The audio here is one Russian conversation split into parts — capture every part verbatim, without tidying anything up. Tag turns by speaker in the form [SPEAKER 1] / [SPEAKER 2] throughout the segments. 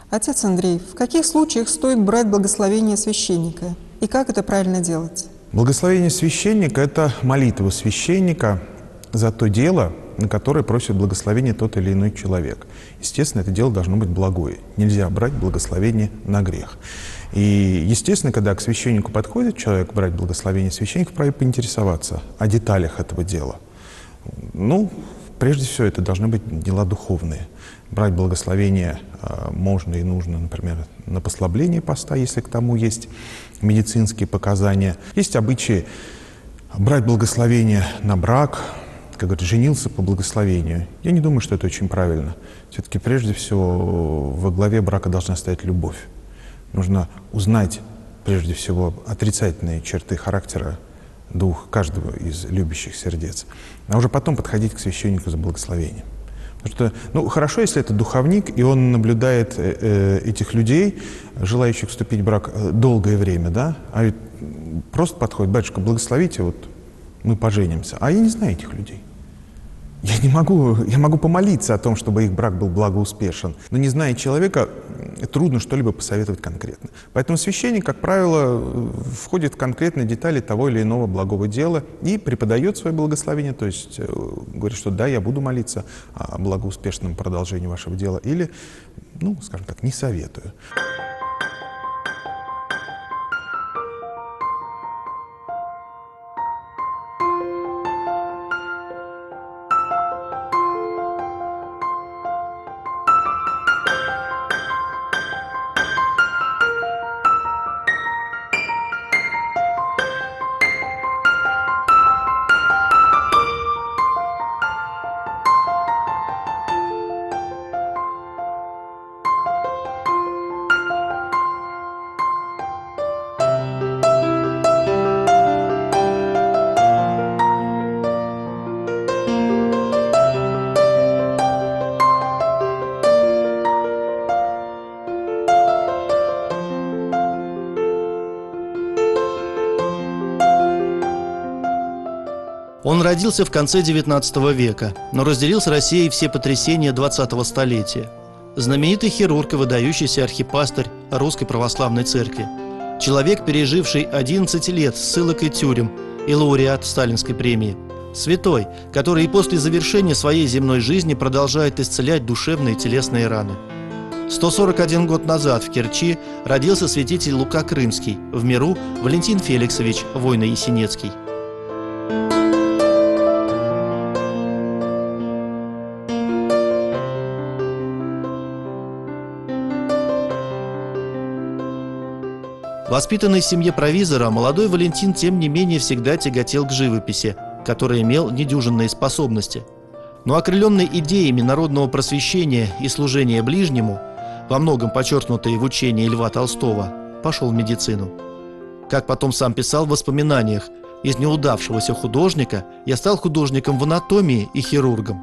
[SPEAKER 1] Отец Андрей, в каких случаях стоит брать благословение священника? И как это правильно делать?
[SPEAKER 2] Благословение священника – это молитва священника за то дело, на которое просит благословение тот или иной человек. Естественно, это дело должно быть благое. Нельзя брать благословение на грех. И, естественно, когда к священнику подходит человек брать благословение священника, вправе поинтересоваться о деталях этого дела. Ну, прежде всего, это должны быть дела духовные. Брать благословение э, можно и нужно, например, на послабление поста, если к тому есть медицинские показания. Есть обычаи брать благословение на брак, как говорят, женился по благословению. Я не думаю, что это очень правильно. Все-таки прежде всего во главе брака должна стоять любовь. Нужно узнать прежде всего отрицательные черты характера двух, каждого из любящих сердец, а уже потом подходить к священнику за благословением. Потому что, ну, хорошо, если это духовник, и он наблюдает э, этих людей, желающих вступить в брак, э, долгое время, да, а ведь просто подходит: батюшка, благословите, вот мы поженимся. А я не знаю этих людей. Я не могу, я могу помолиться о том, чтобы их брак был благоуспешен, но не зная человека, трудно что-либо посоветовать конкретно. Поэтому священник, как правило, входит в конкретные детали того или иного благого дела и преподает свое благословение, то есть говорит, что да, я буду молиться о благоуспешном продолжении вашего дела, или, ну, скажем так, не советую.
[SPEAKER 3] Он родился в конце девятнадцатого века, но разделил с Россией все потрясения двадцатого столетия. Знаменитый хирург и выдающийся архипастырь Русской Православной Церкви. Человек, переживший одиннадцать лет ссылок и тюрем, и лауреат Сталинской премии. Святой, который и после завершения своей земной жизни продолжает исцелять душевные и телесные раны. сто сорок один год назад в Керчи родился святитель Лука Крымский, в миру Валентин Феликсович Войно-Ясенецкий. Воспитанный в семье провизора, молодой Валентин, тем не менее, всегда тяготел к живописи, который имел недюжинные способности. Но окрыленный идеями народного просвещения и служения ближнему, во многом подчеркнутые в учении Льва Толстого, пошел в медицину. Как потом сам писал в воспоминаниях, из неудавшегося художника я стал художником в анатомии и хирургом.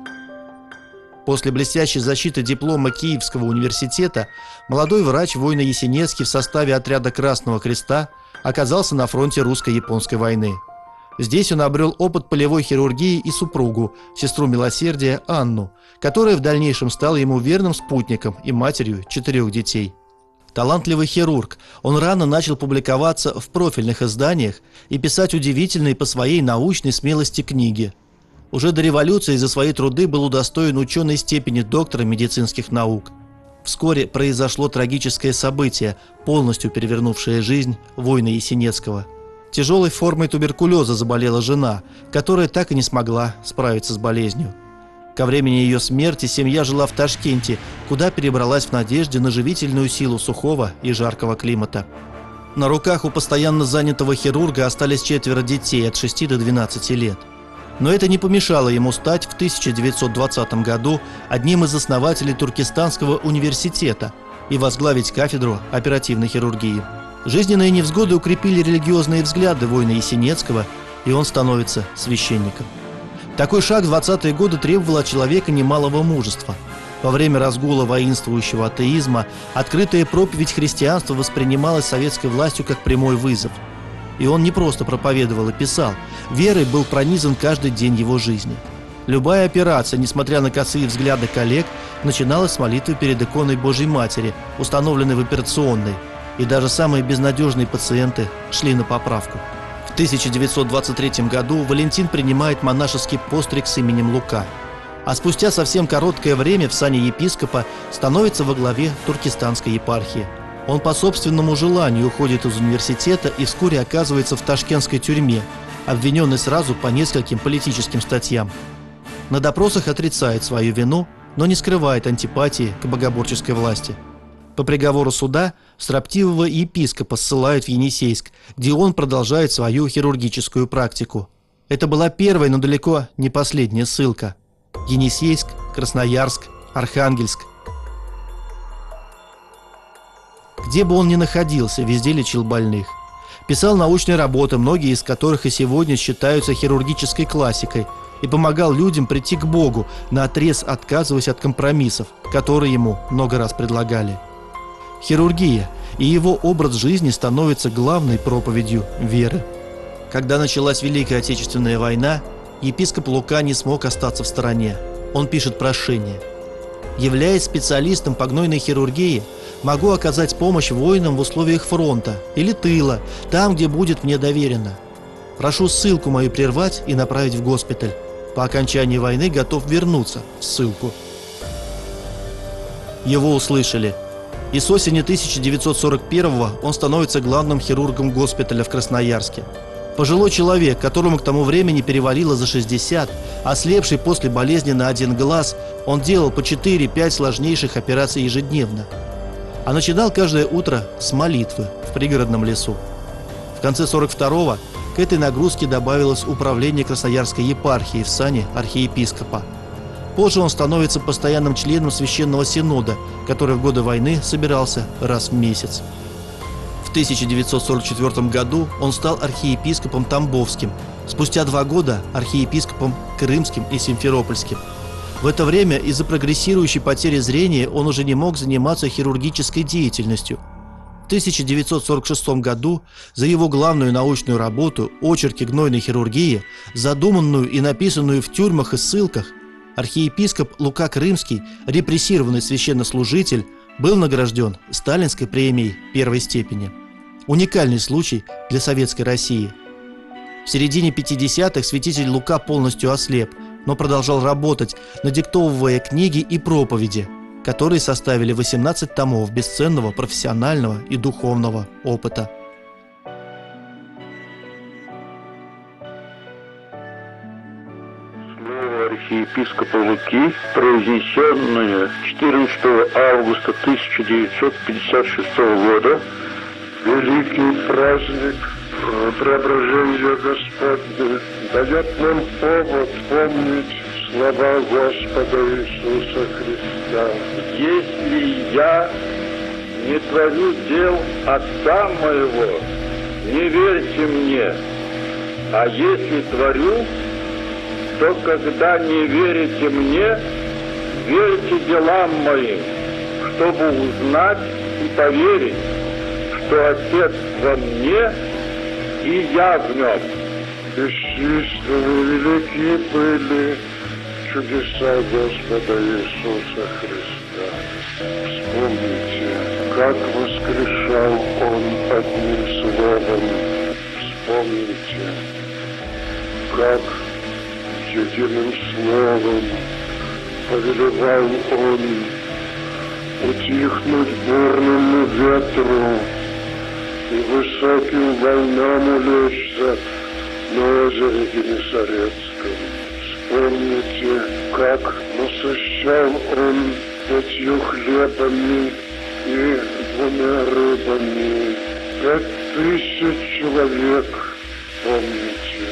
[SPEAKER 3] После блестящей защиты диплома Киевского университета молодой врач Войно-Ясенецкий в составе отряда Красного Креста оказался на фронте русско-японской войны. Здесь он обрел опыт полевой хирургии и супругу, сестру милосердия Анну, которая в дальнейшем стала ему верным спутником и матерью четырех детей. Талантливый хирург, он рано начал публиковаться в профильных изданиях и писать удивительные по своей научной смелости книги. Уже до революции за свои труды был удостоен ученой степени доктора медицинских наук. Вскоре произошло трагическое событие, полностью перевернувшее жизнь Войно-Ясенецкого. Тяжелой формой туберкулеза заболела жена, которая так и не смогла справиться с болезнью. Ко времени ее смерти семья жила в Ташкенте, куда перебралась в надежде на живительную силу сухого и жаркого климата. На руках у постоянно занятого хирурга остались четверо детей от шести до двенадцати лет. Но это не помешало ему стать в тысяча девятьсот двадцатом году одним из основателей Туркестанского университета и возглавить кафедру оперативной хирургии. Жизненные невзгоды укрепили религиозные взгляды Войно-Ясенецкого, и он становится священником. Такой шаг в двадцатые годы требовал от человека немалого мужества. Во время разгула воинствующего атеизма открытая проповедь христианства воспринималась советской властью как прямой вызов. И он не просто проповедовал и писал, верой был пронизан каждый день его жизни. Любая операция, несмотря на косые взгляды коллег, начиналась с молитвы перед иконой Божьей Матери, установленной в операционной, и даже самые безнадежные пациенты шли на поправку. В тысяча девятьсот двадцать третьем году Валентин принимает монашеский постриг с именем Лука, а спустя совсем короткое время в сане епископа становится во главе туркестанской епархии. Он по собственному желанию уходит из университета и вскоре оказывается в ташкентской тюрьме, обвиненный сразу по нескольким политическим статьям. На допросах отрицает свою вину, но не скрывает антипатии к богоборческой власти. По приговору суда строптивого епископа ссылают в Енисейск, где он продолжает свою хирургическую практику. Это была первая, но далеко не последняя ссылка. Енисейск, Красноярск, Архангельск. Где бы он ни находился, везде лечил больных. Писал научные работы, многие из которых и сегодня считаются хирургической классикой, и помогал людям прийти к Богу, наотрез отказываясь от компромиссов, которые ему много раз предлагали. Хирургия и его образ жизни становятся главной проповедью веры. Когда началась Великая Отечественная война, епископ Лука не смог остаться в стороне. Он пишет прошение: «Являясь специалистом по гнойной хирургии, могу оказать помощь воинам в условиях фронта или тыла, там, где будет мне доверено. Прошу ссылку мою прервать и направить в госпиталь. По окончании войны готов вернуться в ссылку». Его услышали, и с осени тысяча девятьсот сорок первого он становится главным хирургом госпиталя в Красноярске. Пожилой человек, которому к тому времени перевалило за шестьдесят, ослепший после болезни на один глаз, он делал по четыре-пять сложнейших операций ежедневно. А начинал каждое утро с молитвы в пригородном лесу. В конце сорок второго к этой нагрузке добавилось управление Красноярской епархии в сане архиепископа. Позже он становится постоянным членом Священного Синода, который в годы войны собирался раз в месяц. В тысяча девятьсот сорок четвёртом году он стал архиепископом Тамбовским, спустя два года архиепископом Крымским и Симферопольским. В это время из-за прогрессирующей потери зрения он уже не мог заниматься хирургической деятельностью. В тысяча девятьсот сорок шестом году за его главную научную работу «Очерки гнойной хирургии», задуманную и написанную в тюрьмах и ссылках, архиепископ Лука Крымский, репрессированный священнослужитель, был награжден Сталинской премией первой степени. Уникальный случай для советской России. В середине пятидесятых святитель Лука полностью ослеп, но продолжал работать, надиктовывая книги и проповеди, которые составили восемнадцать томов бесценного профессионального и духовного опыта.
[SPEAKER 4] Слово архиепископа Луки, произнесенное четырнадцатого августа тысяча девятьсот пятьдесят шестого года, великий праздник Преображения Господня, дает нам повод помнить слова Господа Иисуса Христа. «Если я не творю дел Отца моего, не верьте мне, а если творю, то когда не верите мне, верьте делам моим, чтобы узнать и поверить, что Отец во мне и я в нем». Бесчисленны велики были чудеса Господа Иисуса Христа. Вспомните, как воскрешал Он одним словом. Вспомните, как единым словом повелевал Он утихнуть бурному ветру и высоким волнам улечься на озере Генесарецком. Вспомните, как насыщал Он пятью хлебами и двумя рыбами пять тысяч человек. Помните,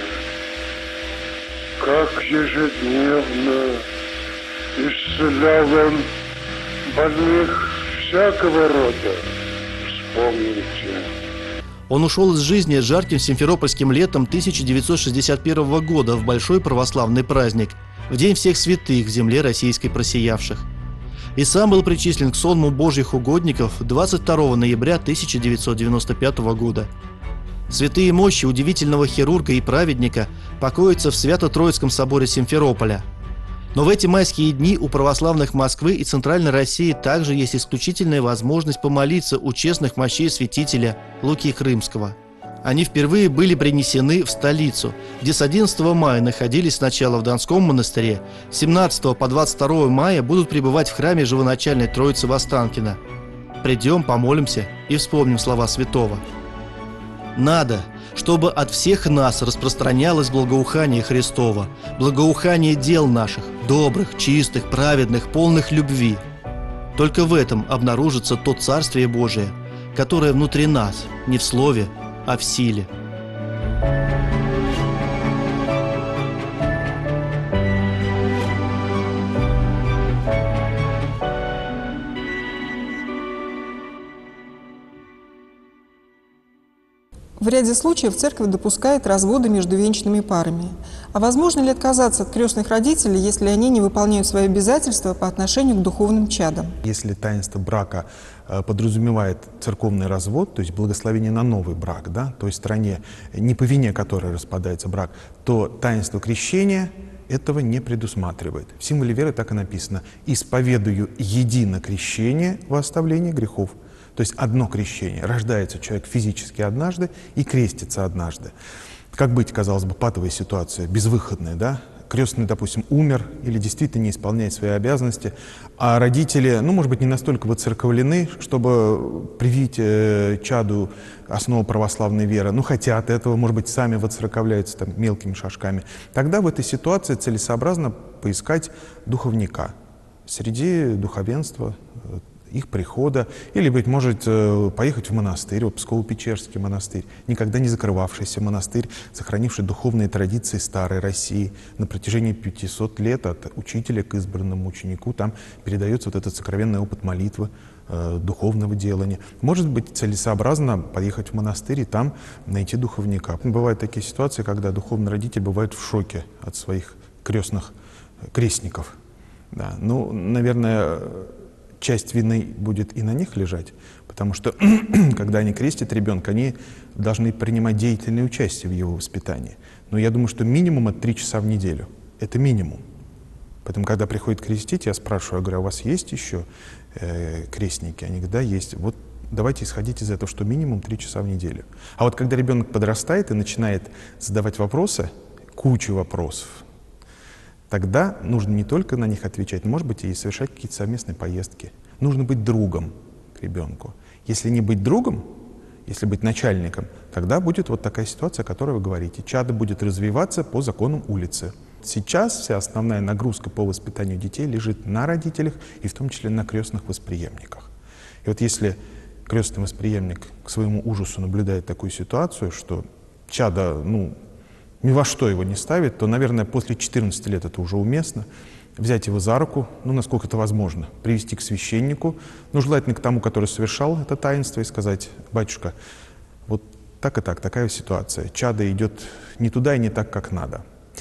[SPEAKER 4] как ежедневно исцелял Он больных всякого рода. Вспомните.
[SPEAKER 3] Он ушел из жизни жарким симферопольским летом тысяча девятьсот шестьдесят первого года в большой православный праздник, в День всех святых в земле российской просиявших. И сам был причислен к сонму Божьих угодников двадцать второго ноября тысяча девятьсот девяносто пятого года. Святые мощи удивительного хирурга и праведника покоятся в Свято-Троицком соборе Симферополя. Но в эти майские дни у православных Москвы и Центральной России также есть исключительная возможность помолиться у честных мощей святителя Луки Крымского. Они впервые были принесены в столицу, где с одиннадцатого мая находились сначала в Донском монастыре, с семнадцатого по двадцать второе мая будут пребывать в храме Живоначальной Троицы в Останкино. Придем, помолимся и вспомним слова святого. Надо, чтобы от всех нас распространялось благоухание Христово, благоухание дел наших, добрых, чистых, праведных, полных любви. Только в этом обнаружится то Царствие Божие, которое внутри нас, не в слове, а в силе.
[SPEAKER 1] В ряде случаев церковь допускает разводы между венчанными парами. А возможно ли отказаться от крестных родителей, если они не выполняют свои обязательства по отношению к духовным чадам?
[SPEAKER 2] Если таинство брака э, подразумевает церковный развод, то есть благословение на новый брак, да, то есть стране, не по вине которой распадается брак, то таинство крещения этого не предусматривает. В символе веры так и написано: «Исповедую едино крещение во оставление грехов». То есть одно крещение. Рождается человек физически однажды и крестится однажды. Как быть, казалось бы, патовая ситуация, безвыходная, да? Крестный, допустим, умер или действительно не исполняет свои обязанности, а родители, ну, может быть, не настолько воцерковлены, чтобы привить э, чаду основу православной веры, ну, хотят этого, может быть, сами воцерковляются там мелкими шажками. Тогда в этой ситуации целесообразно поискать духовника среди духовенства, их прихода, или, быть может, поехать в монастырь, вот Псково-Печерский монастырь, никогда не закрывавшийся монастырь, сохранивший духовные традиции старой России. На протяжении пятисот лет от учителя к избранному ученику там передается вот этот сокровенный опыт молитвы, э, духовного делания. Может быть, целесообразно поехать в монастырь и там найти духовника. Бывают такие ситуации, когда духовный родитель бывает в шоке от своих крестных крестников. Да. Ну, наверное, часть вины будет и на них лежать, потому что, когда они крестят ребенка, они должны принимать деятельное участие в его воспитании. Но я думаю, что минимум это три часа в неделю. Это минимум. Поэтому, когда приходят крестить, я спрашиваю, я говорю, а у вас есть еще э, крестники? Они говорят, да, есть. Вот давайте исходить из этого, что минимум три часа в неделю. А вот когда ребенок подрастает и начинает задавать вопросы, кучу вопросов, тогда нужно не только на них отвечать, но, может быть, и совершать какие-то совместные поездки. Нужно быть другом к ребенку. Если не быть другом, если быть начальником, тогда будет вот такая ситуация, о которой вы говорите. Чадо будет развиваться по законам улицы. Сейчас вся основная нагрузка по воспитанию детей лежит на родителях и в том числе на крестных восприемниках. И вот если крестный восприемник к своему ужасу наблюдает такую ситуацию, что чадо, ну, ни во что его не ставит, то, наверное, после четырнадцати лет это уже уместно. Взять его за руку, ну, насколько это возможно, привести к священнику, ну, желательно к тому, который совершал это таинство, и сказать, батюшка, вот так и так, такая ситуация. Чадо идет не туда и не так, как надо.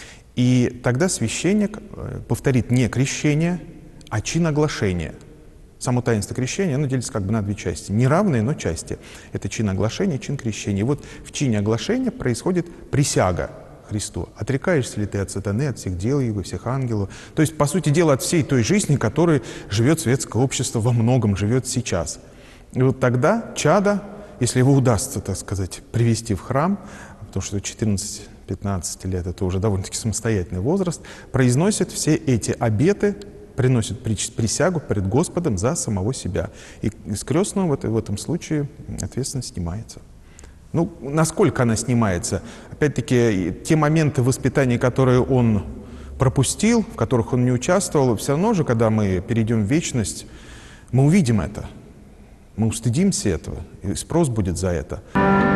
[SPEAKER 2] И тогда священник повторит не крещение, а чин оглашения. Само таинство крещения, оно делится как бы на две части. Неравные, но части. Это чин оглашения и чин крещения. И вот в чине оглашения происходит присяга Христу. Отрекаешься ли ты от сатаны, от всех дел его, всех ангелов? То есть, по сути дела, от всей той жизни, которой живет светское общество, во многом живет сейчас. И вот тогда чадо, если его удастся, так сказать, привести в храм, потому что четырнадцать-пятнадцать лет — это уже довольно-таки самостоятельный возраст, произносит все эти обеты, приносит присягу перед Господом за самого себя. И с крестного в этом случае ответственность снимается. Ну, насколько она снимается? Опять-таки, те моменты воспитания, которые он пропустил, в которых он не участвовал, все равно же, когда мы перейдем в вечность, мы увидим это. Мы устыдимся этого, и спрос будет за это.